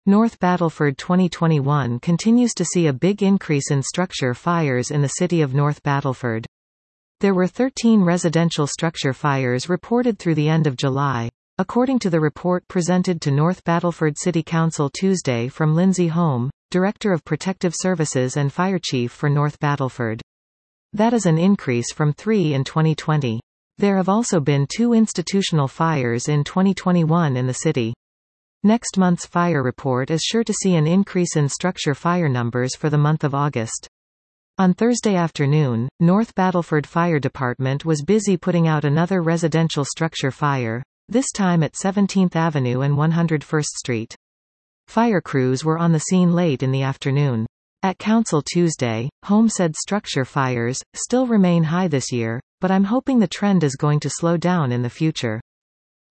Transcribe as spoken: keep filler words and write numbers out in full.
North Battleford twenty twenty-one continues to see a big increase in structure fires in the city of North Battleford. There were thirteen residential structure fires reported through the end of July, according to the report presented to North Battleford City Council Tuesday from Lindsay Home, Director of Protective Services and Fire Chief for North Battleford. That is an increase from three in twenty twenty. There have also been two institutional fires in twenty twenty-one in the city. Next month's fire report is sure to see an increase in structure fire numbers for the month of August. On Thursday afternoon, North Battleford Fire Department was busy putting out another residential structure fire, this time at seventeenth Avenue and one hundred first Street. Fire crews were on the scene late in the afternoon. At Council Tuesday, Home said structure fires still remain high this year, but I'm hoping the trend is going to slow down in the future.